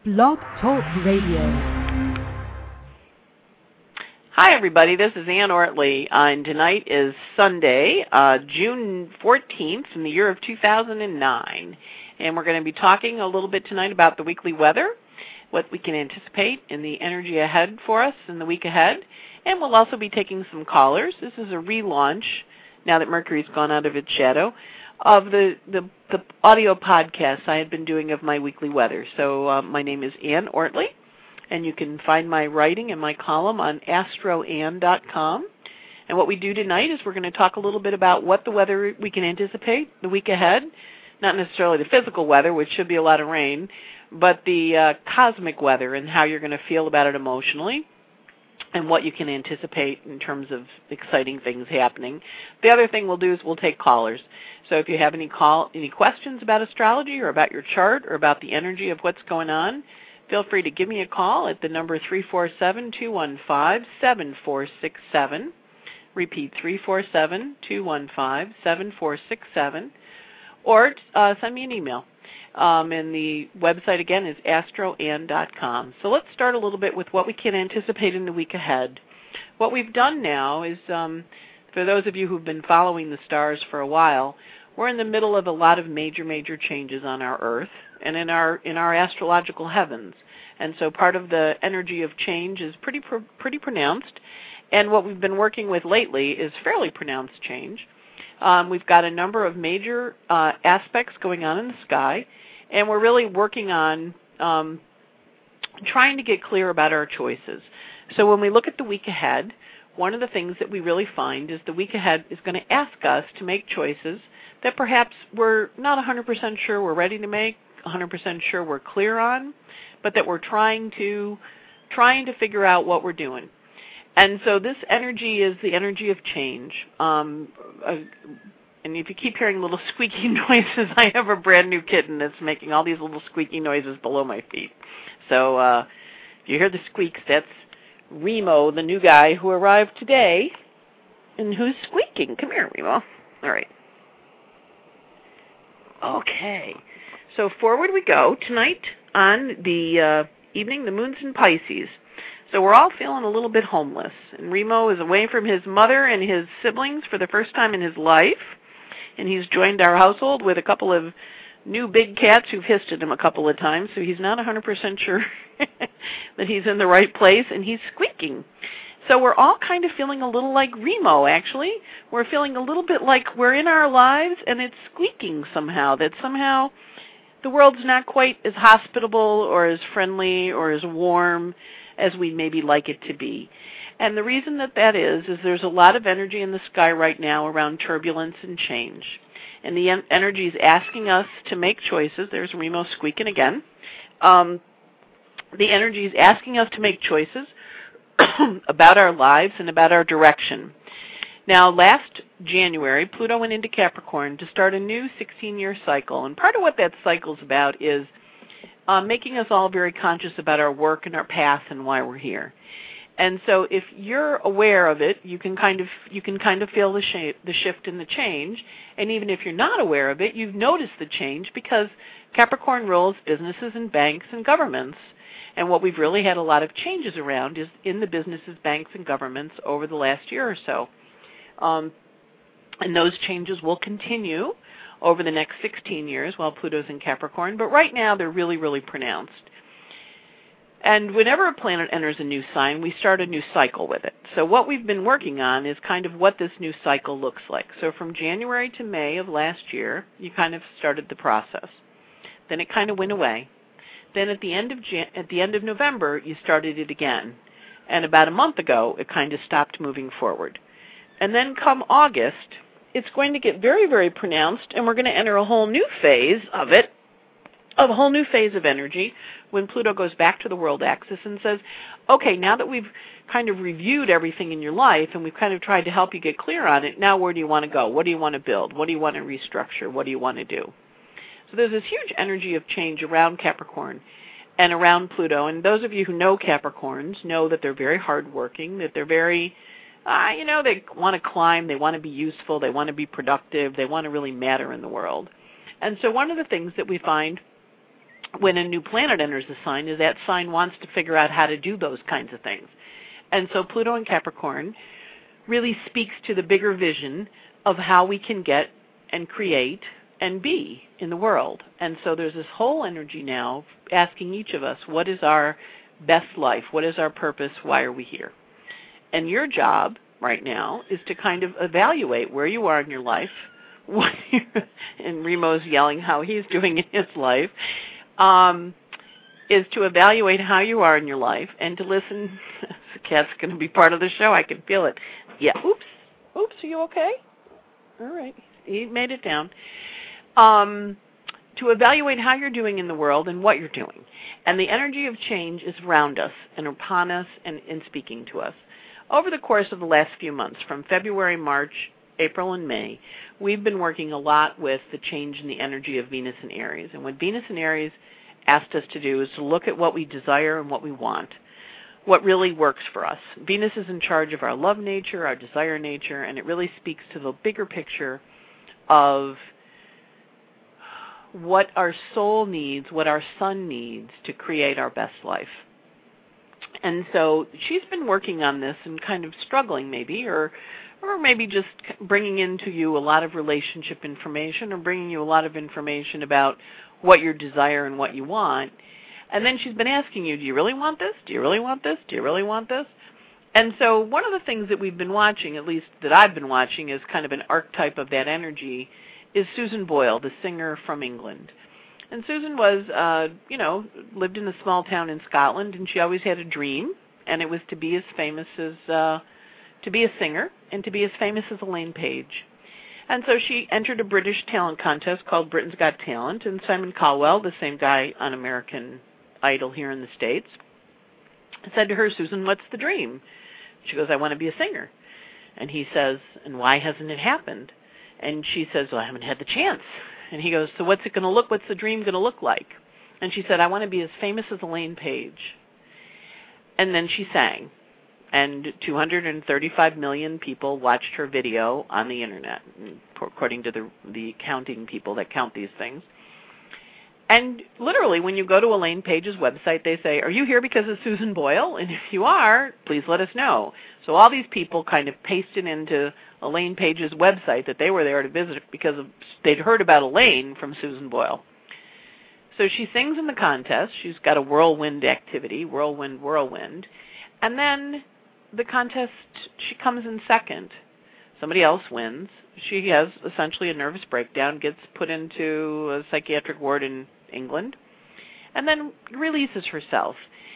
Blog Talk Radio. Hi, everybody. This is Ann Ortley, and tonight is Sunday, June 14th in the year of 2009. And we're going to be talking a little bit tonight about the weekly weather, what we can anticipate in the energy ahead for us in the week ahead. And we'll also be taking some callers. This is a relaunch, now that Mercury's gone out of its shadow, of the audio podcasts I had been doing of my weekly weather. So my name is Ann Ortley, and you can find my writing and my column on astroann.com. And what we do tonight is we're going to talk a little bit about what the weather we can anticipate the week ahead, not necessarily the physical weather, which should be a lot of rain, but the cosmic weather and how you're going to feel about it emotionally, and what you can anticipate in terms of exciting things happening. The other thing we'll do is we'll take callers. So if you have any questions about astrology or about your chart or about the energy of what's going on, feel free to give me a call at the number 347-215-7467. Repeat, 347-215-7467. Or send me an email. And the website, again, is astroann.com. So let's start a little bit with what we can anticipate in the week ahead. What we've done now is, for those of you who've been following the stars for a while, we're in the middle of a lot of major changes on our Earth and in our astrological heavens. And so part of the energy of change is pretty pronounced. And what we've been working with lately is fairly pronounced change. We've got a number of major aspects going on in the sky, and we're really working on trying to get clear about our choices. So when we look at the week ahead, one of the things that we really find is the week ahead is going to ask us to make choices that perhaps we're not 100% sure we're ready to make, 100% sure we're clear on, but that we're trying to figure out what we're doing. And so this energy is the energy of change. And if you keep hearing little squeaky noises, I have a brand new kitten that's making all these little squeaky noises below my feet. So if you hear the squeaks, that's Remo, the new guy who arrived today, and who's squeaking. Come here, Remo. All right. Okay. So forward we go. Tonight on the evening, the moon's in Pisces. So we're all feeling a little bit homeless. And Remo is away from his mother and his siblings for the first time in his life. And he's joined our household with a couple of new big cats who've hissed at him a couple of times. So he's not 100% sure that he's in the right place. And he's squeaking. So we're all kind of feeling a little like Remo, actually. We're feeling a little bit like we're in our lives and it's squeaking somehow. That somehow the world's not quite as hospitable or as friendly or as warm as we maybe like it to be. And the reason that is there's a lot of energy in the sky right now around turbulence and change. And the energy is asking us to make choices. There's Remo squeaking again. The energy is asking us to make choices about our lives and about our direction. Now, last January, Pluto went into Capricorn to start a new 16-year cycle. And part of what that cycle's about is making us all very conscious about our work and our path and why we're here. And so if you're aware of it, you can kind of feel the shift and the change. And even if you're not aware of it, you've noticed the change because Capricorn rules businesses and banks and governments. And what we've really had a lot of changes around is in the businesses, banks, and governments over the last year or so. And those changes will continue over the next 16 years while Pluto's in Capricorn. But right now, they're really pronounced. And whenever a planet enters a new sign, we start a new cycle with it. So what we've been working on is kind of what this new cycle looks like. So from January to May of last year, you kind of started the process. Then it kind of went away. Then at the end of November, you started it again. And about a month ago, it kind of stopped moving forward. And then come August, it's going to get very pronounced, and we're going to enter a whole new phase of it, a whole new phase of energy, when Pluto goes back to the world axis and says, okay, now that we've kind of reviewed everything in your life and we've kind of tried to help you get clear on it, now where do you want to go? What do you want to build? What do you want to restructure? What do you want to do? So there's this huge energy of change around Capricorn and around Pluto. And those of you who know Capricorns know that they're very hardworking, that they're very, they want to climb, they want to be useful, they want to be productive, they want to really matter in the world. And so one of the things that we find when a new planet enters the sign is that sign wants to figure out how to do those kinds of things. And so Pluto in Capricorn really speaks to the bigger vision of how we can get and create and be in the world. And so there's this whole energy now asking each of us, what is our best life? What is our purpose? Why are we here? And your job right now is to kind of evaluate where you are in your life. And Remo's yelling how he's doing in his life. Is to evaluate how you are in your life and to listen. The cat's going to be part of the show. I can feel it. Yeah. Oops. Are you okay? All right. He made it down. To evaluate how you're doing in the world and what you're doing. And the energy of change is around us and upon us and speaking to us. Over the course of the last few months, from February, March, April, and May, we've been working a lot with the change in the energy of Venus and Aries. And what Venus and Aries asked us to do is to look at what we desire and what we want, what really works for us. Venus is in charge of our love nature, our desire nature, and it really speaks to the bigger picture of what our soul needs, what our sun needs to create our best life. And so she's been working on this and kind of struggling maybe, or maybe just bringing into you a lot of relationship information or bringing you a lot of information about what you desire and what you want. And then she's been asking you, do you really want this? Do you really want this? Do you really want this? And so one of the things that we've been watching, at least that I've been watching, is kind of an archetype of that energy, is Susan Boyle, the singer from England. And Susan was, lived in a small town in Scotland, and she always had a dream, and it was to be as famous as, to be a singer, and to be as famous as Elaine Page. And so she entered a British talent contest called Britain's Got Talent, and Simon Cowell, the same guy on American Idol here in the States, said to her, Susan, what's the dream? She goes, I want to be a singer. And he says, and why hasn't it happened? And she says, well, I haven't had the chance. And he goes, so what's the dream going to look like? And she said, I want to be as famous as Elaine Page. And then she sang. And 235 million people watched her video on the internet, according to the counting people that count these things. And literally, when you go to Elaine Page's website, they say, are you here because of Susan Boyle? And if you are, please let us know. So all these people kind of pasted into Elaine Page's website that they were there to visit because they'd heard about Elaine from Susan Boyle. So she sings in the contest. She's got a whirlwind activity, whirlwind. And then the contest, she comes in second. Somebody else wins. She has essentially a nervous breakdown, gets put into a psychiatric ward in England, and then releases herself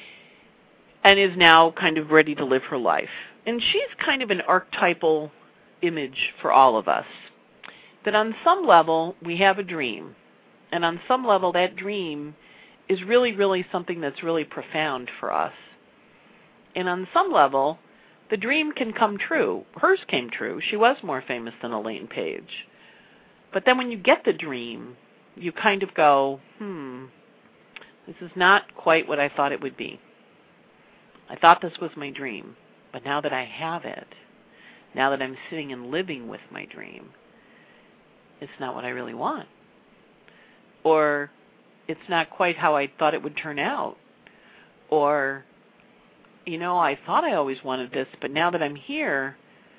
and is now kind of ready to live her life. And she's kind of an archetypal image for all of us, that on some level we have a dream, and on some level that dream is really, really something that's really profound for us. And on some level, the dream can come true. Hers came true. She was more famous than Elaine Page. But then when you get the dream, you kind of go, this is not quite what I thought it would be. I thought this was my dream. But now that I have it, now that I'm sitting and living with my dream, it's not what I really want. Or it's not quite how I thought it would turn out. Or, I thought I always wanted this, but now that I'm here,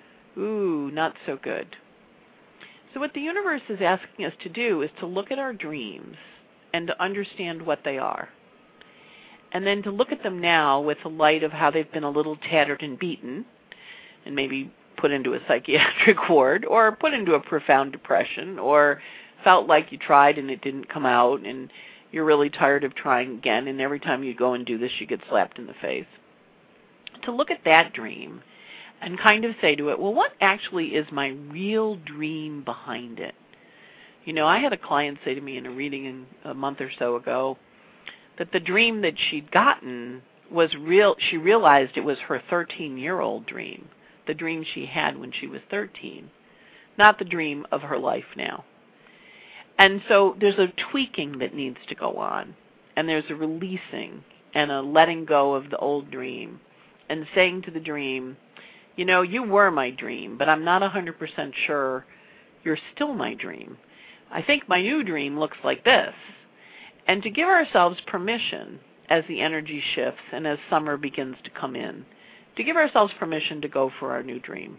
not so good. So what the universe is asking us to do is to look at our dreams and to understand what they are. And then to look at them now with the light of how they've been a little tattered and beaten, and maybe put into a psychiatric ward, or put into a profound depression, or felt like you tried and it didn't come out, and you're really tired of trying again, and every time you go and do this, you get slapped in the face. To look at that dream and kind of say to it, well, what actually is my real dream behind it? I had a client say to me in a reading a month or so ago that the dream that she'd gotten was real. She realized it was her 13-year-old dream, the dream she had when she was 13, not the dream of her life now. And so there's a tweaking that needs to go on, and there's a releasing and a letting go of the old dream and saying to the dream, you were my dream, but I'm not 100% sure you're still my dream. I think my new dream looks like this. and to give ourselves permission as the energy shifts and as summer begins to come in, to give ourselves permission to go for our new dream.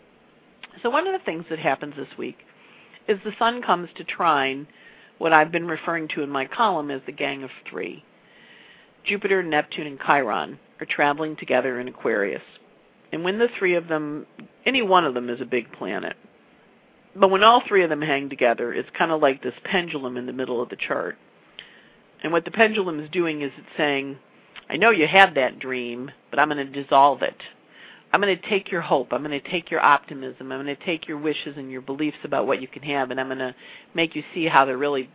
So one of the things that happens this week is the sun comes to trine what I've been referring to in my column as the Gang of Three. Jupiter, Neptune, and Chiron are traveling together in Aquarius. And when the three of them, any one of them is a big planet. But when all three of them hang together, it's kind of like this pendulum in the middle of the chart. And what the pendulum is doing is it's saying, I know you had that dream, but I'm going to dissolve it. I'm going to take your hope. I'm going to take your optimism. I'm going to take your wishes and your beliefs about what you can have, and I'm going to make you see how they're really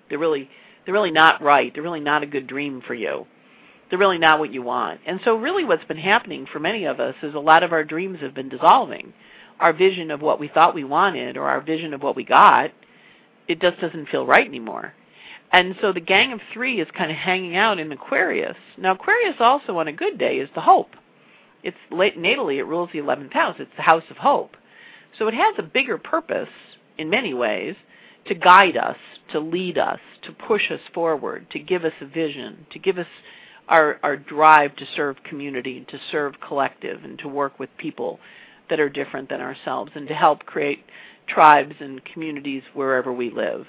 not right. They're really not a good dream for you. They're really not what you want. And so really what's been happening for many of us is a lot of our dreams have been dissolving. Our vision of what we thought we wanted or our vision of what we got, it just doesn't feel right anymore. And so the Gang of Three is kind of hanging out in Aquarius. Now Aquarius also on a good day is the hope. It's natally, it rules the 11th house. It's the house of hope. So it has a bigger purpose in many ways to guide us, to lead us, to push us forward, to give us a vision, to give us our drive to serve community, to serve collective, and to work with people that are different than ourselves, and to help create tribes and communities wherever we live.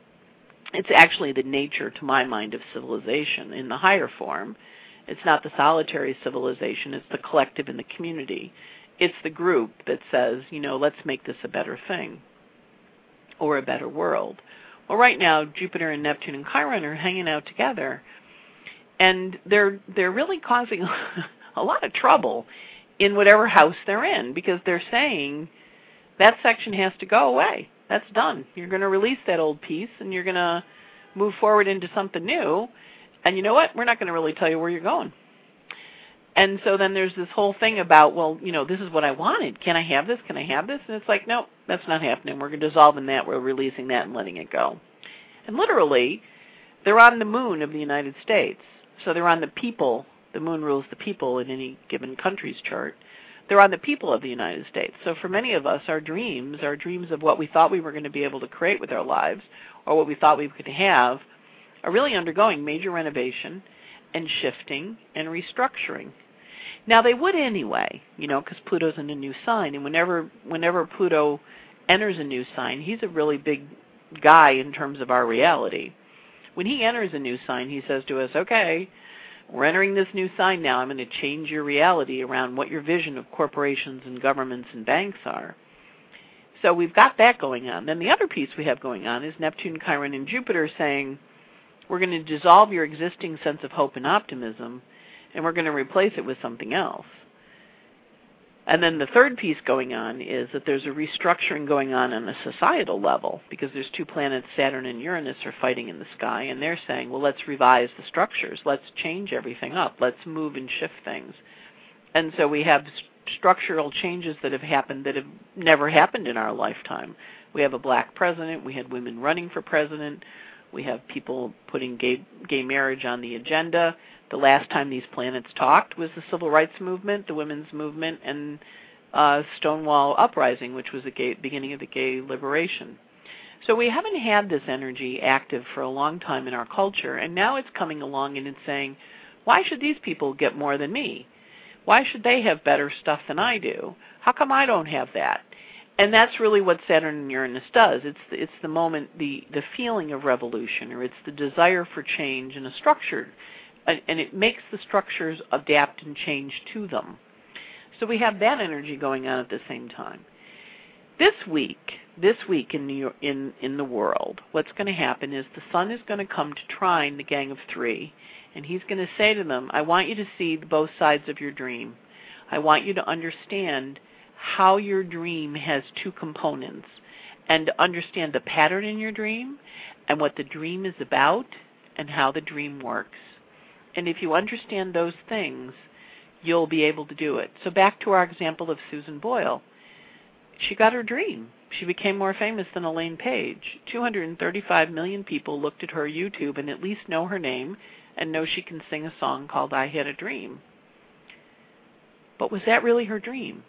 It's actually the nature, to my mind, of civilization in the higher form. It's not the solitary civilization, it's the collective and the community. It's the group that says, let's make this a better thing or a better world. Well, right now, Jupiter and Neptune and Chiron are hanging out together, and they're really causing a lot of trouble in whatever house they're in, because they're saying that section has to go away. That's done. You're going to release that old piece, and you're going to move forward into something new. And you know what? We're not going to really tell you where you're going. And so then there's this whole thing about, this is what I wanted. Can I have this? Can I have this? And it's like, no, that's not happening. We're dissolving that. We're releasing that and letting it go. And literally, they're on the moon of the United States. So they're on the people. The moon rules the people in any given country's chart. They're on the people of the United States. So for many of us, our dreams of what we thought we were going to be able to create with our lives, or what we thought we could have, are really undergoing major renovation and shifting and restructuring. Now, they would anyway, because Pluto's in a new sign. And whenever Pluto enters a new sign, he's a really big guy in terms of our reality. When he enters a new sign, he says to us, okay, we're entering this new sign now. I'm going to change your reality around what your vision of corporations and governments and banks are. So we've got that going on. Then the other piece we have going on is Neptune, Chiron, and Jupiter saying, we're going to dissolve your existing sense of hope and optimism, and we're going to replace it with something else. And then the third piece going on is that there's a restructuring going on a societal level, because there's two planets, Saturn and Uranus, are fighting in the sky, and they're saying, well, let's revise the structures. Let's change everything up. Let's move and shift things. And so we have structural changes that have happened that have never happened in our lifetime. We have a black president. We had women running for president. We have people putting gay marriage on the agenda. The last time these planets talked was the Civil Rights Movement, the Women's Movement, and Stonewall Uprising, which was the beginning of the gay liberation. So we haven't had this energy active for a long time in our culture, and now it's coming along and it's saying, why should these people get more than me? Why should they have better stuff than I do? How come I don't have that? And that's really what Saturn and Uranus does. It's the moment, the feeling of revolution, or it's the desire for change in a structure, and it makes the structures adapt and change to them. So we have that energy going on at the same time. This week in the world, what's going to happen is the sun is going to come to trine the Gang of Three, and he's going to say to them, I want you to see both sides of your dream. I want you to understand how your dream has two components, and to understand the pattern in your dream and what the dream is about and how the dream works. And if you understand those things, you'll be able to do it. So back to our example of Susan Boyle. She got her dream. She became more famous than Elaine Page. 235 million people looked at her YouTube and at least know her name and know she can sing a song called I Had a Dream. But was that really her dream?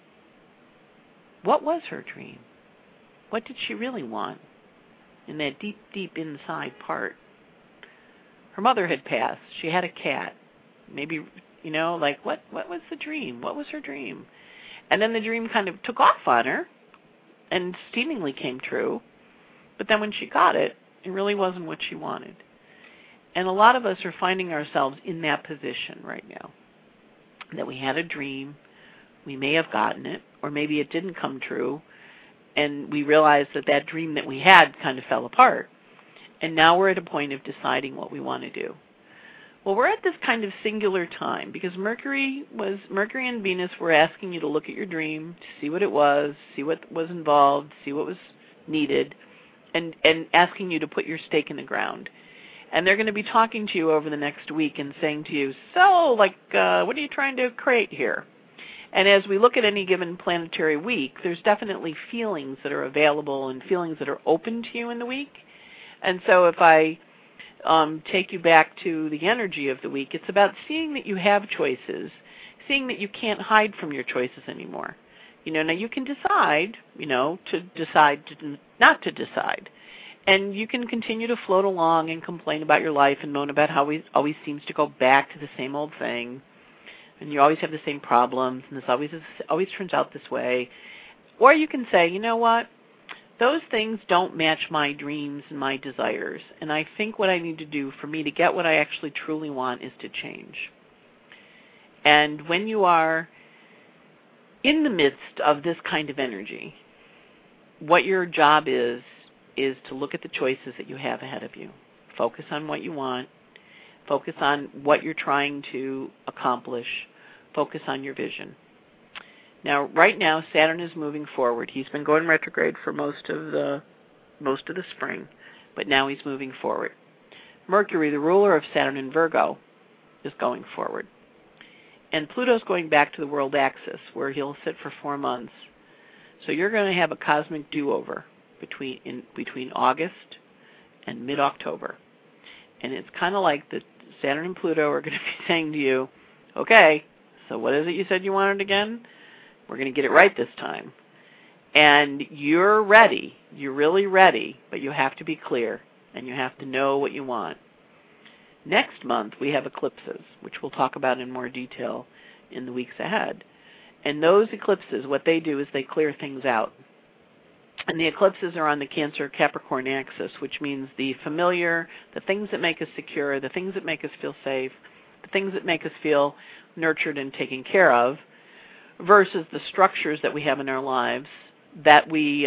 What was her dream? What did she really want in that deep, deep inside part? her mother had passed. She had a cat. Maybe, like, what was the dream? What was her dream? And then the dream kind of took off on her and seemingly came true. But then when she got it, it really wasn't what she wanted. And a lot of us are finding ourselves in that position right now, that we had a dream, we may have gotten it, or maybe it didn't come true, and we realized that that dream that we had kind of fell apart. And now we're at a point of deciding what we want to do. Well, we're at this kind of singular time because Mercury and Venus were asking you to look at your dream, to see what it was, see what was involved, see what was needed, and asking you to put your stake in the ground. And they're going to be talking to you over the next week and saying to you, so, what are you trying to create here? And as we look at any given planetary week, there's definitely feelings that are available and feelings that are open to you in the week. And so if I take you back to the energy of the week, it's about seeing that you have choices, seeing that you can't hide from your choices anymore. Now you can decide, to decide not to decide. And you can continue to float along and complain about your life and moan about how it always seems to go back to the same old thing. And you always have the same problems, and this always turns out this way. Or you can say, you know what? Those things don't match my dreams and my desires. And I think what I need to do for me to get what I actually truly want is to change. And when you are in the midst of this kind of energy, what your job is to look at the choices that you have ahead of you. Focus on what you want. Focus on what you're trying to accomplish. Focus on your vision. Now, right now, Saturn is moving forward. He's been going retrograde for most of the spring, but now he's moving forward. Mercury, the ruler of Saturn in Virgo, is going forward. And Pluto's going back to the world axis, where he'll sit for 4 months. So you're going to have a cosmic do-over between August and mid-October. And it's kind of like that Saturn and Pluto are going to be saying to you, okay, so what is it you said you wanted again? We're going to get it right this time. And you're ready. You're really ready, but you have to be clear, and you have to know what you want. Next month, we have eclipses, which we'll talk about in more detail in the weeks ahead. And those eclipses, what they do is they clear things out. And the eclipses are on the Cancer-Capricorn axis, which means the familiar, the things that make us secure, the things that make us feel safe, the things that make us feel nurtured and taken care of, versus the structures that we have in our lives that we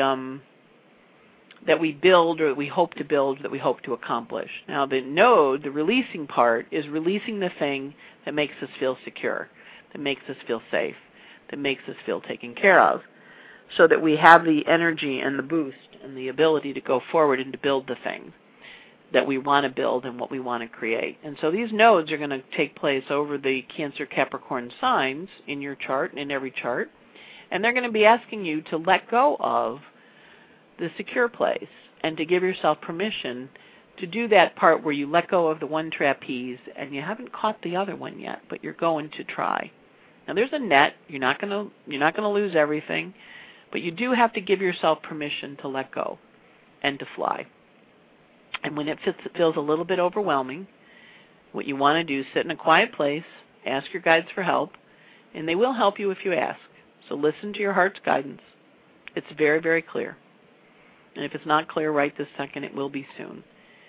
build or that we hope to build, that we hope to accomplish. Now, the node, the releasing part, is releasing the thing that makes us feel secure, that makes us feel safe, that makes us feel taken care of, so that we have the energy and the boost and the ability to go forward and to build the thing that we want to build and what we want to create. And so these nodes are going to take place over the Cancer-Capricorn signs in your chart and in every chart, and they're going to be asking you to let go of the secure place and to give yourself permission to do that part where you let go of the one trapeze and you haven't caught the other one yet, but you're going to try. Now there's a net. You're not going to lose everything, but you do have to give yourself permission to let go and to fly. And when it feels a little bit overwhelming, what you want to do is sit in a quiet place, ask your guides for help, and they will help you if you ask. So listen to your heart's guidance. It's very, very clear. And if it's not clear right this second, it will be soon.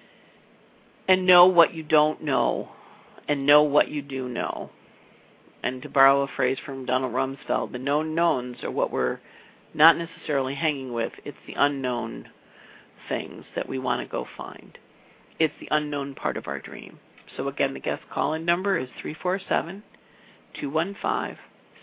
And know what you don't know, and know what you do know. And to borrow a phrase from Donald Rumsfeld, the known knowns are what we're not necessarily hanging with. It's the unknown things that we want to go find. It's the unknown part of our dream. So again, the guest call-in number is 347-215-7467.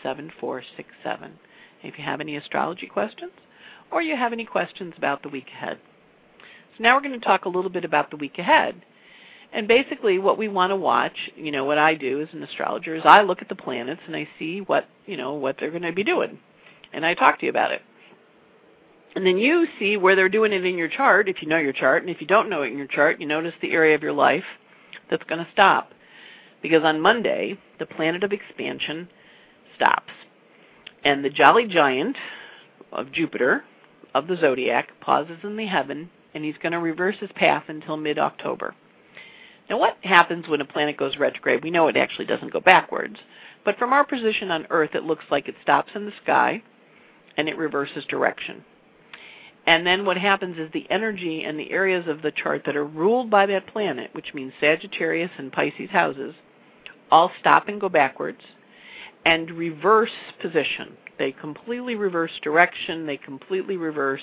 If you have any astrology questions, or you have any questions about the week ahead. So now we're going to talk a little bit about the week ahead. And basically what we want to watch, what I do as an astrologer is I look at the planets and I see what they're going to be doing. And I talk to you about it. And then you see where they're doing it in your chart, if you know your chart. And if you don't know it in your chart, you notice the area of your life that's going to stop. Because on Monday, the planet of expansion stops. And the jolly giant of Jupiter, of the zodiac, pauses in the heaven, and he's going to reverse his path until mid-October. Now, what happens when a planet goes retrograde? We know it actually doesn't go backwards. But from our position on Earth, it looks like it stops in the sky and it reverses direction. And then what happens is the energy and the areas of the chart that are ruled by that planet, which means Sagittarius and Pisces houses, all stop and go backwards and reverse position. They completely reverse direction, they completely reverse,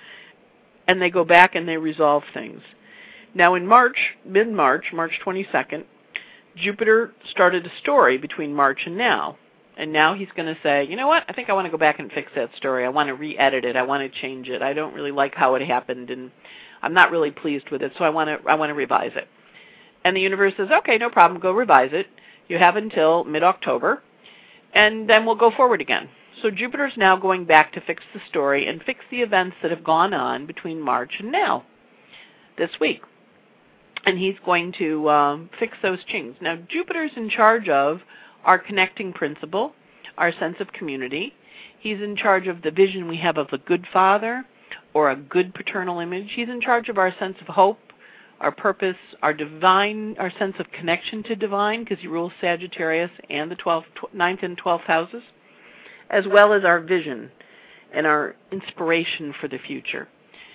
and they go back and they resolve things. Now in March, mid-March, March 22nd, Jupiter started a story between March and now. And now he's going to say, you know what, I think I want to go back and fix that story. I want to re-edit it. I want to change it. I don't really like how it happened, and I'm not really pleased with it, so I want to revise it. And the universe says, okay, no problem, go revise it. You have until mid-October, and then we'll go forward again. So Jupiter's now going back to fix the story and fix the events that have gone on between March and now, this week. And he's going to fix those chinks. Now, Jupiter's in charge of our connecting principle, our sense of community. He's in charge of the vision we have of a good father or a good paternal image. He's in charge of our sense of hope, our purpose, our divine, our sense of connection to divine, because he rules Sagittarius and the 9th and 12th houses, as well as our vision and our inspiration for the future.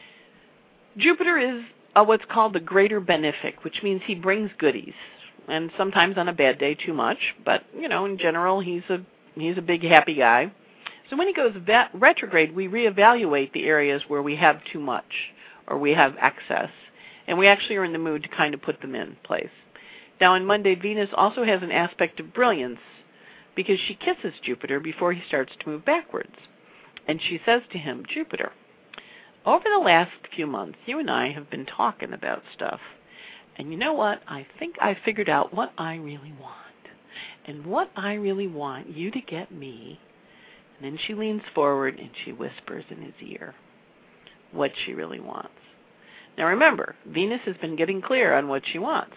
Jupiter is what's called the greater benefic, which means he brings goodies, and sometimes on a bad day too much, but, you know, in general, he's a big, happy guy. So when he goes retrograde, we reevaluate the areas where we have too much or we have excess, and we actually are in the mood to kind of put them in place. Now, on Monday, Venus also has an aspect of brilliance because she kisses Jupiter before he starts to move backwards. And she says to him, Jupiter, over the last few months, you and I have been talking about stuff. And you know what? I think I figured out what I really want. And what I really want you to get me. And then she leans forward and she whispers in his ear what she really wants. Now remember, Venus has been getting clear on what she wants.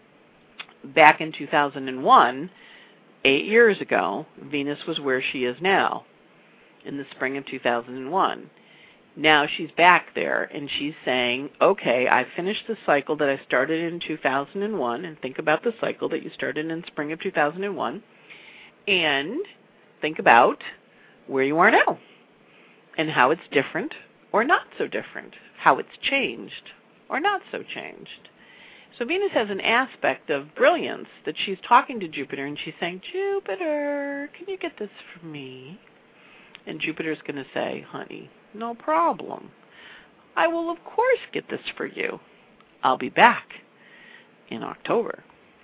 Back in 2001, 8 years ago, Venus was where she is now, in the spring of 2001. Now she's back there, and she's saying, okay, I finished the cycle that I started in 2001, and think about the cycle that you started in spring of 2001, and think about where you are now, and how it's different or not so different, how it's changed or not so changed. So Venus has an aspect of brilliance that she's talking to Jupiter, and she's saying, Jupiter, can you get this for me? And Jupiter's going to say, honey, no problem. I will, of course, get this for you. I'll be back in October.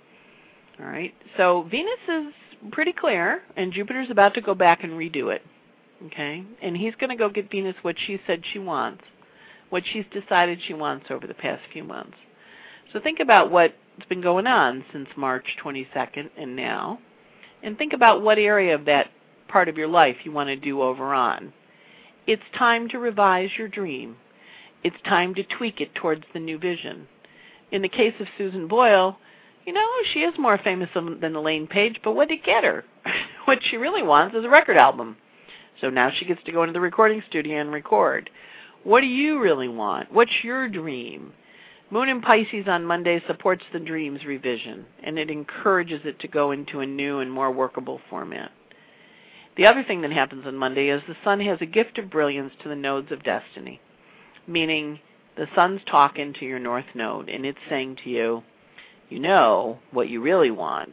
All right? So Venus is pretty clear, and Jupiter's about to go back and redo it. Okay? And he's going to go get Venus what she said she wants, what she's decided she wants over the past few months. So think about what's been going on since March 22nd and now, and think about what area of that part of your life you want to do over on. It's time to revise your dream. It's time to tweak it towards the new vision. In the case of Susan Boyle, you know, she is more famous than Elaine Page, but what did it get her? What she really wants is a record album. So now she gets to go into the recording studio and record. What do you really want? What's your dream? Moon in Pisces on Monday supports the dreams revision, and it encourages it to go into a new and more workable format. The other thing that happens on Monday is the sun has a gift of brilliance to the nodes of destiny, meaning the sun's talking to your north node, and it's saying to you, you know, what you really want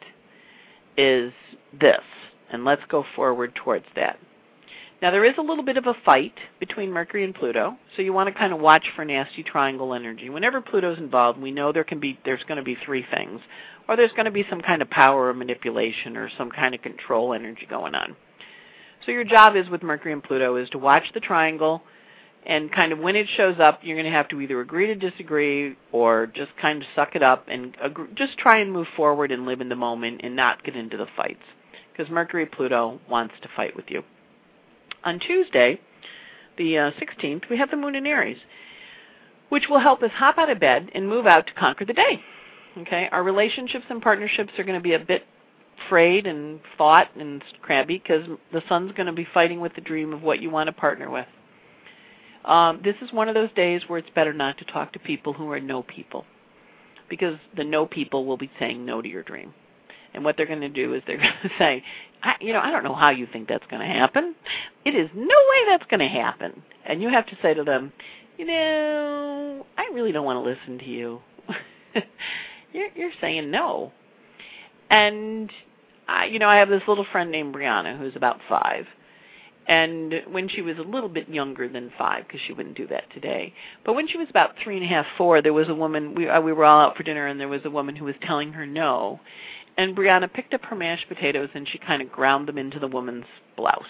is this, and let's go forward towards that. Now, there is a little bit of a fight between Mercury and Pluto, so you want to kind of watch for nasty triangle energy. Whenever Pluto's involved, we know there's going to be three things, or there's going to be some kind of power or manipulation or some kind of control energy going on. So your job is with Mercury and Pluto is to watch the triangle, and kind of when it shows up, you're going to have to either agree to disagree or just kind of suck it up and just try and move forward and live in the moment and not get into the fights, because Mercury Pluto wants to fight with you. On Tuesday, the 16th, we have the moon in Aries, which will help us hop out of bed and move out to conquer the day. Okay, our relationships and partnerships are going to be a bit frayed and fought and crabby because the sun's going to be fighting with the dream of what you want to partner with. This is one of those days where it's better not to talk to people who are no people, because the no people will be saying no to your dream. And what they're going to do is they're going to say, I don't know how you think that's going to happen. It is no way that's going to happen. And you have to say to them, I really don't want to listen to you. You're saying no. And, I have this little friend named Brianna who's about 5. And when she was a little bit younger than 5, because she wouldn't do that today, but when she was about 3.5, 4, there was a woman, we were all out for dinner, and there was a woman who was telling her no. And Brianna picked up her mashed potatoes, and she kind of ground them into the woman's blouse.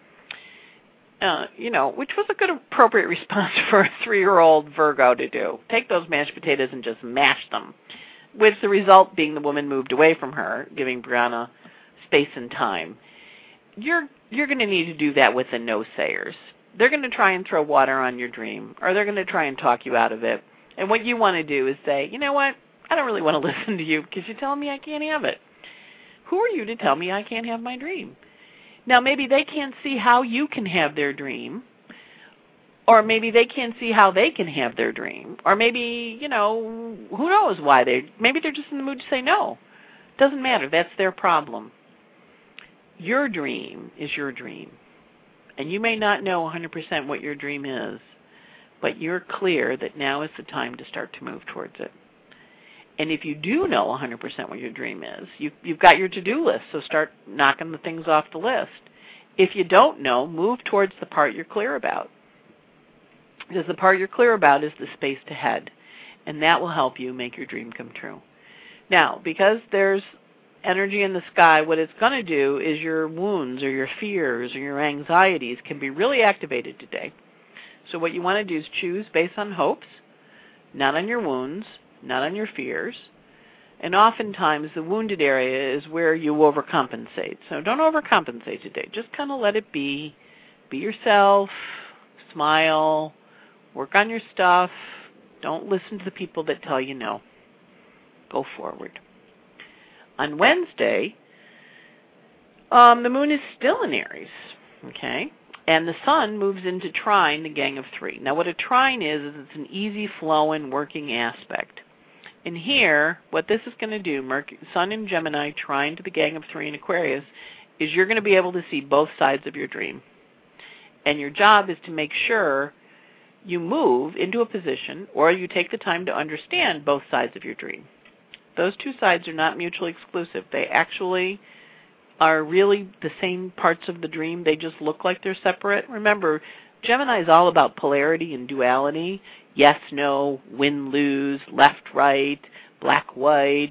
Which was a good, appropriate response for a 3-year-old Virgo to do. Take those mashed potatoes and just mash them, with the result being the woman moved away from her, giving Brianna space and time. You're going to need to do that with the no-sayers. They're going to try and throw water on your dream, or they're going to try and talk you out of it. And what you want to do is say, you know what, I don't really want to listen to you because you're telling me I can't have it. Who are you to tell me I can't have my dream? Now, maybe they can't see how you can have their dream, or maybe they can't see how they can have their dream, or maybe, who knows why maybe they're just in the mood to say no. Doesn't matter. That's their problem. Your dream is your dream, and you may not know 100% what your dream is, but you're clear that now is the time to start to move towards it. And if you do know 100% what your dream is, you've got your to-do list, so start knocking the things off the list. If you don't know, move towards the part you're clear about, because the part you're clear about is the space to head, and that will help you make your dream come true. Now, because there's energy in the sky, what it's going to do is your wounds or your fears or your anxieties can be really activated today. So what you want to do is choose based on hopes, not on your wounds, not on your fears. And oftentimes the wounded area is where you overcompensate. So don't overcompensate today. Just kind of let it be. Be yourself. Smile. Work on your stuff. Don't listen to the people that tell you no. Go forward. On Wednesday, the moon is still in Aries, okay? And the sun moves into trine, the Gang of 3. Now, what a trine is it's an easy flowing working aspect. And here, what this is going to do, Sun in Gemini trine to the Gang of 3 in Aquarius, is you're going to be able to see both sides of your dream. And your job is to make sure you move into a position or you take the time to understand both sides of your dream. Those two sides are not mutually exclusive. They actually are really the same parts of the dream. They just look like they're separate. Remember, Gemini is all about polarity and duality. Yes, no, win, lose, left, right, black, white.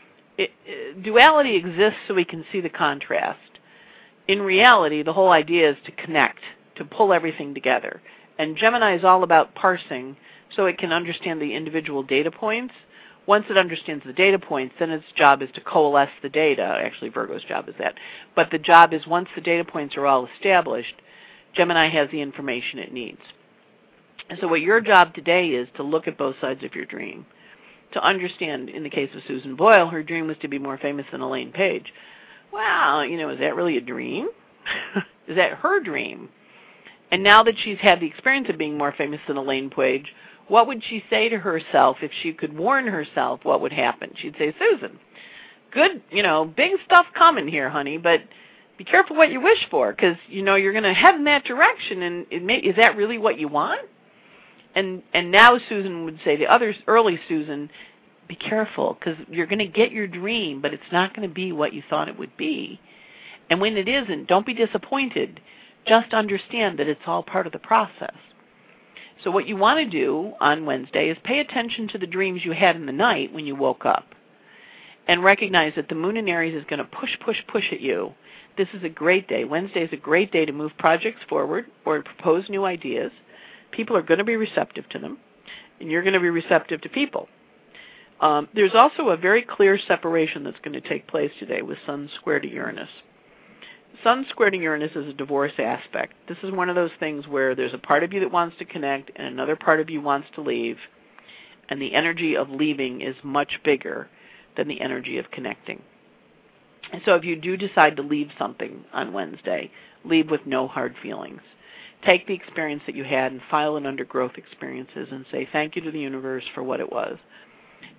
Duality exists so we can see the contrast. In reality, the whole idea is to connect, to pull everything together. And Gemini is all about parsing so it can understand the individual data points. Once it understands the data points, then its job is to coalesce the data. Actually, Virgo's job is that. But the job is once the data points are all established, Gemini has the information it needs. And so what your job today is to look at both sides of your dream, to understand, in the case of Susan Boyle, her dream was to be more famous than Elaine Page. Wow, is that really a dream? Is that her dream? And now that she's had the experience of being more famous than Elaine Page, what would she say to herself if she could warn herself what would happen? She'd say, Susan, good, big stuff coming here, honey, but be careful what you wish for, because, you're going to head in that direction, and is that really what you want? And now Susan would say to others, early Susan, be careful, because you're going to get your dream, but it's not going to be what you thought it would be. And when it isn't, don't be disappointed. Just understand that it's all part of the process. So what you want to do on Wednesday is pay attention to the dreams you had in the night when you woke up, and recognize that the moon in Aries is going to push at you. This is a great day. Wednesday is a great day to move projects forward or propose new ideas. People are going to be receptive to them, and you're going to be receptive to people. There's also a very clear separation that's going to take place today with Sun square to Uranus. Sun square to Uranus is a divorce aspect. This is one of those things where there's a part of you that wants to connect and another part of you wants to leave, and the energy of leaving is much bigger than the energy of connecting. And so if you do decide to leave something on Wednesday, leave with no hard feelings. Take the experience that you had and file it under growth experiences and say thank you to the universe for what it was.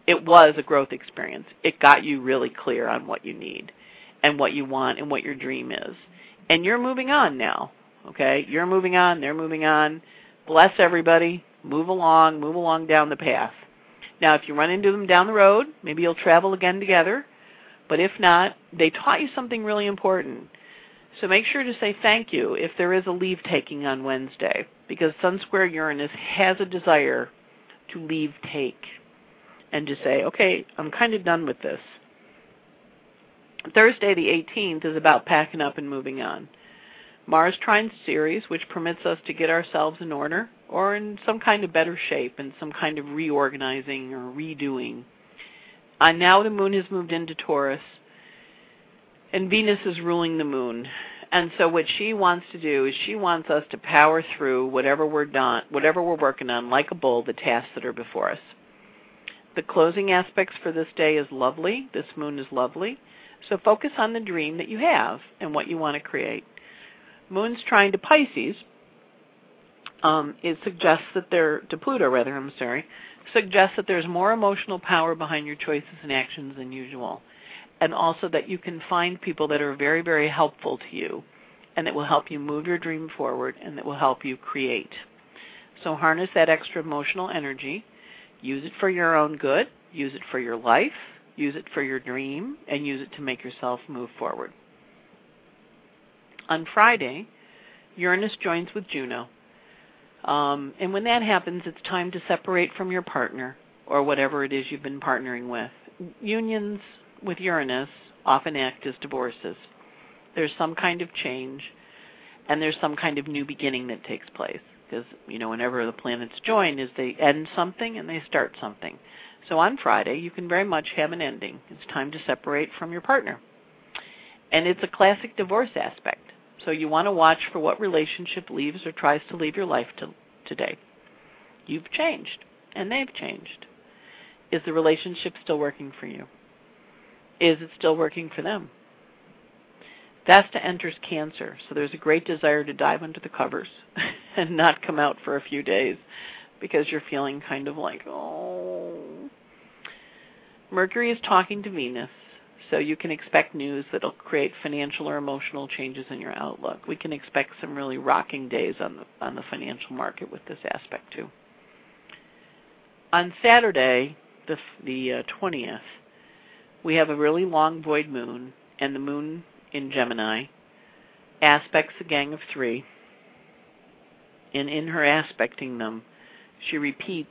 It was a growth experience. It got you really clear on what you need and what you want and what your dream is. And you're moving on now, okay? You're moving on. They're moving on. Bless everybody. Move along down the path. Now, if you run into them down the road, maybe you'll travel again together. But if not, they taught you something really important. So make sure to say thank you if there is a leave taking on Wednesday, because Sun Square Uranus has a desire to leave take and to say, okay, I'm kind of done with this. Thursday the 18th is about packing up and moving on. Mars trines Ceres, which permits us to get ourselves in order or in some kind of better shape and some kind of reorganizing or redoing. And now the moon has moved into Taurus, and Venus is ruling the moon. And so what she wants to do is she wants us to power through whatever we're working on, like a bull, the tasks that are before us. The closing aspects for this day is lovely. This moon is lovely. So focus on the dream that you have and what you want to create. Moon's trine to Pisces. It suggests that to Pluto, suggests that there's more emotional power behind your choices and actions than usual. And also that you can find people that are very, very helpful to you and that will help you move your dream forward and that will help you create. So harness that extra emotional energy. Use it for your own good. Use it for your life. Use it for your dream. And use it to make yourself move forward. On Friday, Uranus joins with Juno. And when that happens, it's time to separate from your partner or whatever it is you've been partnering with. Unions with Uranus often act as divorces. There's some kind of change, and there's some kind of new beginning that takes place. Because, whenever the planets join, is they end something and they start something. So on Friday, you can very much have an ending. It's time to separate from your partner. And it's a classic divorce aspect. So you want to watch for what relationship leaves or tries to leave your life today. You've changed, and they've changed. Is the relationship still working for you? Is it still working for them? Vesta enters Cancer, so there's a great desire to dive under the covers and not come out for a few days because you're feeling kind of like, oh. Mercury is talking to Venus, so you can expect news that will create financial or emotional changes in your outlook. We can expect some really rocking days on the financial market with this aspect too. On Saturday, the 20th, we have a really long void moon, and the moon in Gemini aspects a gang of three. And in her aspecting them, she repeats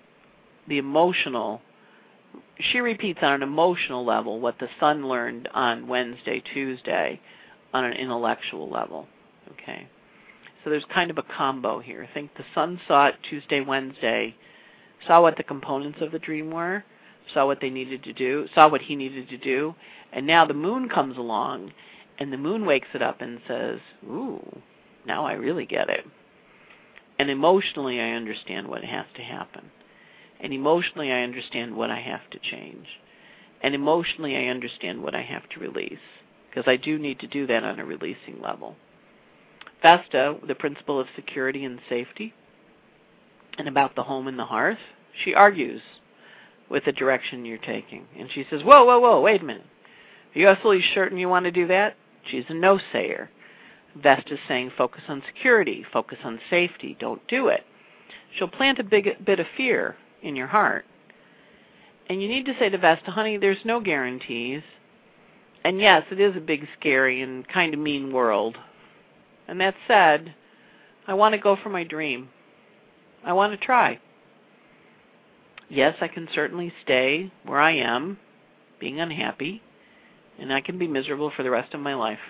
on an emotional level what the sun learned on Wednesday, Tuesday on an intellectual level. Okay? So there's kind of a combo here. I think the sun saw it Tuesday, Wednesday, saw what the components of the dream were, saw what they needed to do, saw what he needed to do, and now the moon comes along, and the moon wakes it up and says, ooh, now I really get it. And emotionally, I understand what has to happen. And emotionally, I understand what I have to change. And emotionally, I understand what I have to release, because I do need to do that on a releasing level. Vesta, the principle of security and safety, and about the home and the hearth, she argues with the direction you're taking. And she says, whoa, wait a minute. Are you absolutely certain you want to do that? She's a no-sayer. Vesta's saying focus on security, focus on safety, don't do it. She'll plant a bit of fear in your heart. And you need to say to Vesta, honey, there's no guarantees. And yes, it is a big, scary, and kind of mean world. And that said, I want to go for my dream. I want to try. Yes, I can certainly stay where I am, being unhappy, and I can be miserable for the rest of my life.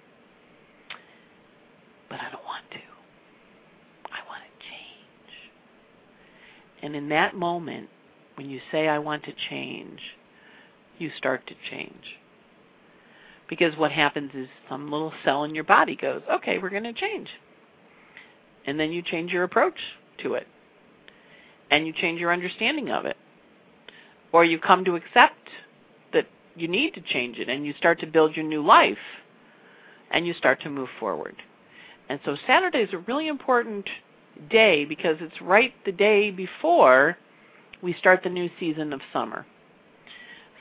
But I don't want to. I want to change. And in that moment, when you say, I want to change, you start to change. Because what happens is some little cell in your body goes, okay, we're going to change. And then you change your approach to it. And you change your understanding of it. Or you come to accept that you need to change it, and you start to build your new life, and you start to move forward. And so Saturday is a really important day because it's right the day before we start the new season of summer.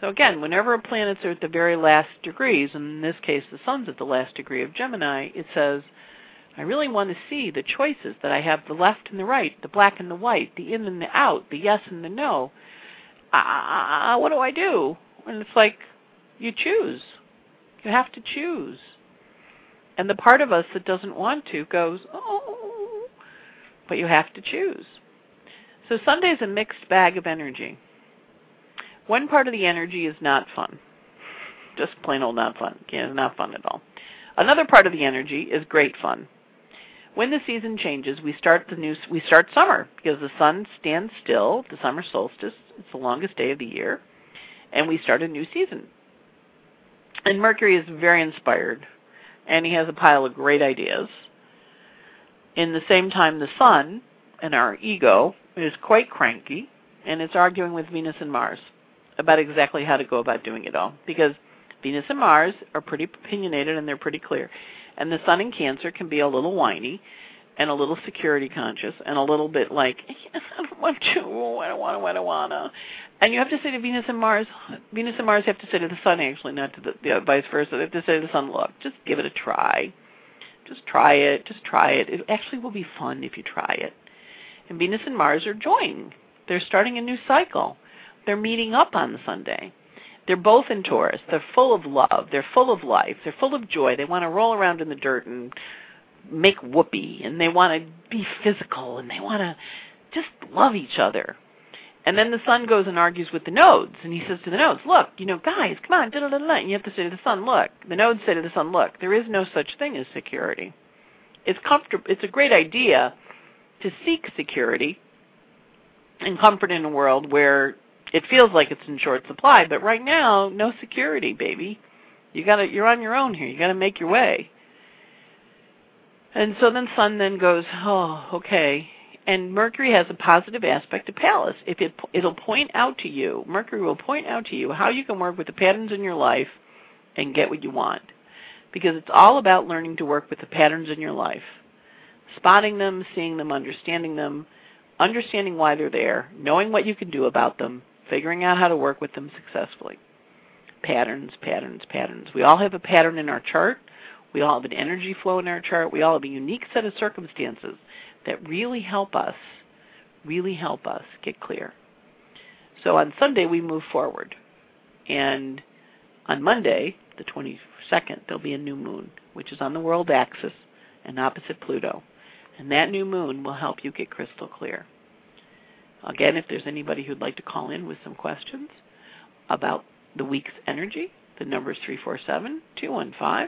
So again, whenever planets are at the very last degrees, and in this case the sun's at the last degree of Gemini, it says, I really want to see the choices that I have, the left and the right, the black and the white, the in and the out, the yes and the no. What do I do? And it's like, you choose. You have to choose. And the part of us that doesn't want to goes, oh, but you have to choose. So Sunday's a mixed bag of energy. One part of the energy is not fun. Just plain old not fun. Yeah, not fun at all. Another part of the energy is great fun. When the season changes, we start summer because the sun stands still, the summer solstice. It's the longest day of the year, and we start a new season. And Mercury is very inspired, and he has a pile of great ideas. In the same time, the sun and our ego is quite cranky, and it's arguing with Venus and Mars about exactly how to go about doing it all, because Venus and Mars are pretty opinionated and they're pretty clear. And the sun in Cancer can be a little whiny and a little security conscious and a little bit like, I don't want to, I don't want to. And you have to say to Venus and Mars have to say to the sun, actually, not to the vice versa. They have to say to the sun, look, just give it a try. Just try it. It actually will be fun if you try it. And Venus and Mars are joining. They're starting a new cycle. They're meeting up on Sunday. They're both in Taurus. They're full of love. They're full of life. They're full of joy. They want to roll around in the dirt and make whoopee, and they want to be physical, and they want to just love each other. And then the sun goes and argues with the nodes, and he says to the nodes, look, guys, come on, da-da-da-da. And you have to say to the sun, look. The nodes say to the sun, look, there is no such thing as security. It's comfortable. It's a great idea to seek security and comfort in a world where it feels like it's in short supply, but right now, no security, baby. You're on your own here. You got to make your way. And so then sun then goes, oh, okay. And Mercury has a positive aspect to Pallas. It'll point out to you, Mercury will point out to you how you can work with the patterns in your life and get what you want. Because it's all about learning to work with the patterns in your life. Spotting them, seeing them, understanding why they're there, knowing what you can do about them, figuring out how to work with them successfully. Patterns. We all have a pattern in our chart. We all have an energy flow in our chart. We all have a unique set of circumstances that really help us get clear. So on Sunday, we move forward. And on Monday, the 22nd, there'll be a new moon, which is on the world axis and opposite Pluto. And that new moon will help you get crystal clear. Again, if there's anybody who'd like to call in with some questions about the week's energy, the number is 347-215-7467.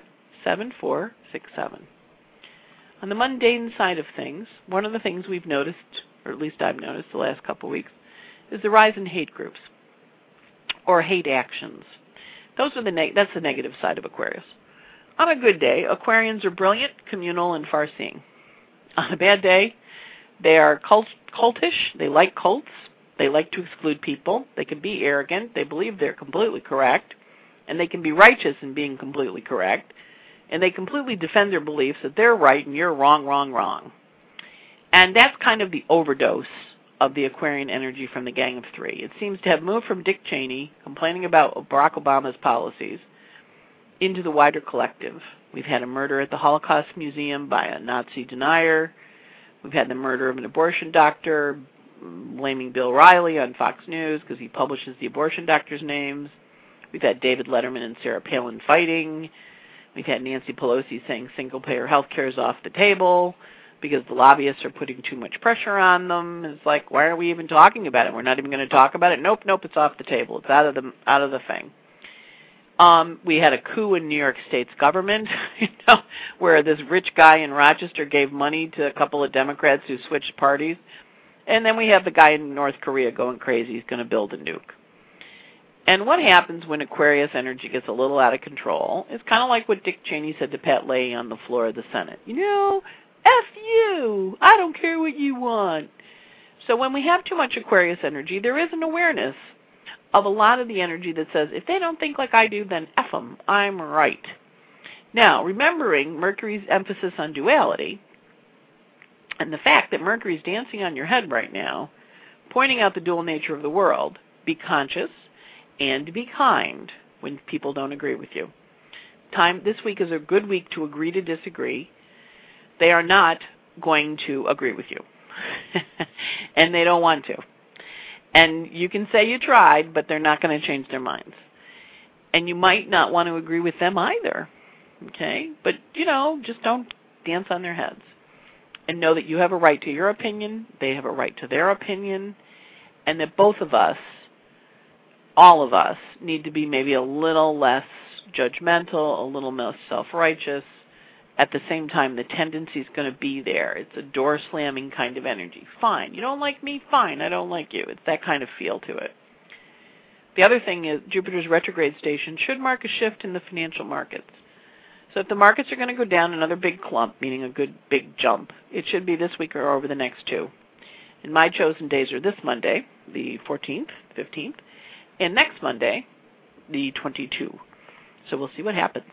On the mundane side of things, one of the things we've noticed, or at least I've noticed the last couple of weeks, is the rise in hate groups or hate actions. That's the negative side of Aquarius. On a good day, Aquarians are brilliant, communal, and far-seeing. On a bad day, they are cultish. They like cults. They like to exclude people. They can be arrogant. They believe they're completely correct. And they can be righteous in being completely correct. And they completely defend their beliefs that they're right and you're wrong. And that's kind of the overdose of the Aquarian energy from the Gang of Three. It seems to have moved from Dick Cheney complaining about Barack Obama's policies into the wider collective. We've had a murder at the Holocaust Museum by a Nazi denier. We've had the murder of an abortion doctor, blaming Bill Riley on Fox News because he publishes the abortion doctors' names. We've had David Letterman and Sarah Palin fighting. We've had Nancy Pelosi saying single-payer health care is off the table because the lobbyists are putting too much pressure on them. It's like, why are we even talking about it? We're not even going to talk about it? Nope, it's off the table. It's out of the thing. We had a coup in New York State's government, where this rich guy in Rochester gave money to a couple of Democrats who switched parties. And then we have the guy in North Korea going crazy. He's going to build a nuke. And what happens when Aquarius energy gets a little out of control is kind of like what Dick Cheney said to Pat Leahy on the floor of the Senate. F you. I don't care what you want. So when we have too much Aquarius energy, there is an awareness of a lot of the energy that says, if they don't think like I do, then F them. I'm right. Now, remembering Mercury's emphasis on duality and the fact that Mercury's dancing on your head right now, pointing out the dual nature of the world, be conscious and be kind when people don't agree with you. This week is a good week to agree to disagree. They are not going to agree with you, and they don't want to. And you can say you tried, but they're not going to change their minds. And you might not want to agree with them either, okay? But, just don't dance on their heads. And know that you have a right to your opinion, they have a right to their opinion, and that both of us, all of us, need to be maybe a little less judgmental, a little less self-righteous. At the same time, the tendency is going to be there. It's a door-slamming kind of energy. Fine. You don't like me? Fine. I don't like you. It's that kind of feel to it. The other thing is Jupiter's retrograde station should mark a shift in the financial markets. So if the markets are going to go down another big clump, meaning a good big jump, it should be this week or over the next 2. And my chosen days are this Monday, the 14th, 15th, and next Monday, the 22nd. So we'll see what happens.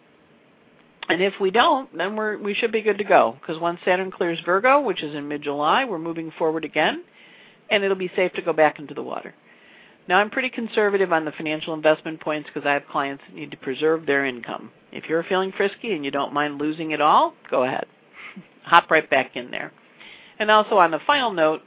And if we don't, then we should be good to go, because once Saturn clears Virgo, which is in mid-July, we're moving forward again, and it'll be safe to go back into the water. Now, I'm pretty conservative on the financial investment points because I have clients that need to preserve their income. If you're feeling frisky and you don't mind losing it all, go ahead. Hop right back in there. And also on the final note,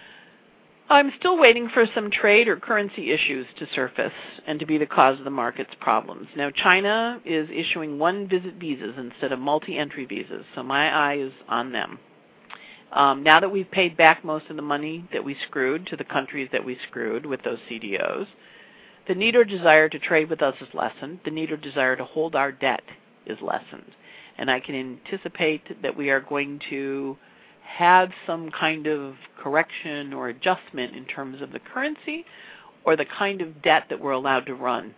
I'm still waiting for some trade or currency issues to surface and to be the cause of the market's problems. Now, China is issuing one-visit visas instead of multi-entry visas, so my eye is on them. Now that we've paid back most of the money that we screwed to the countries that we screwed with those CDOs, the need or desire to trade with us is lessened. The need or desire to hold our debt is lessened. And I can anticipate that we are going to have some kind of correction or adjustment in terms of the currency or the kind of debt that we're allowed to run.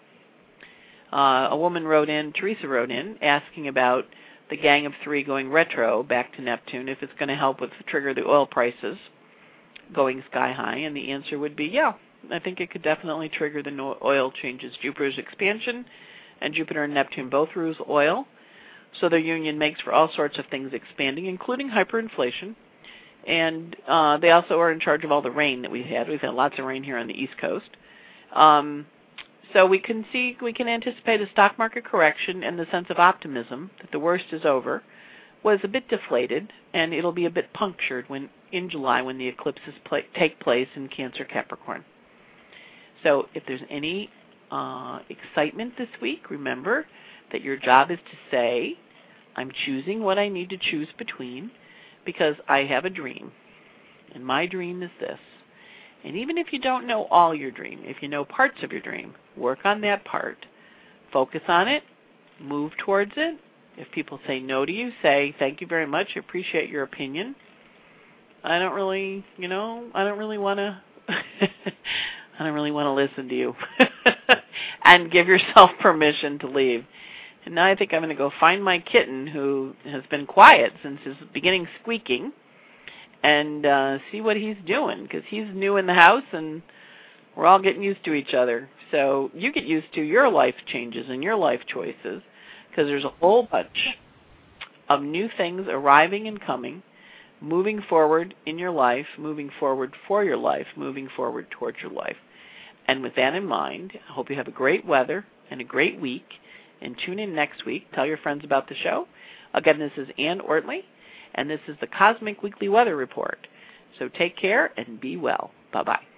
A woman Teresa wrote in, asking about the Gang of Three going retro back to Neptune, if it's going to help trigger the oil prices going sky high. And the answer would be, yeah, I think it could definitely trigger the oil changes. Jupiter's expansion and Jupiter and Neptune both rule oil, so their union makes for all sorts of things expanding, including hyperinflation. And they also are in charge of all the rain that we've had. We've had lots of rain here on the East Coast. So we can anticipate a stock market correction, and the sense of optimism that the worst is over was a bit deflated, and it'll be a bit punctured in July when the eclipses take place in Cancer Capricorn. So if there's any excitement this week, remember that your job is to say, I'm choosing what I need to choose between because I have a dream, and my dream is this. And even if you don't know all your dream, if you know parts of your dream, work on that part. Focus on it. Move towards it. If people say no to you, say, thank you very much. I appreciate your opinion. I don't really want to I don't really want to listen to you. And give yourself permission to leave. And now I think I'm going to go find my kitten, who has been quiet since his beginning squeaking, and see what he's doing, because he's new in the house, and we're all getting used to each other. So you get used to your life changes and your life choices, because there's a whole bunch of new things arriving and coming, moving forward in your life, moving forward for your life, moving forward towards your life. And with that in mind, I hope you have a great weather and a great week, and tune in next week. Tell your friends about the show. Again, this is Ann Ortley, and this is the Cosmic Weekly Weather Report. So take care and be well. Bye-bye.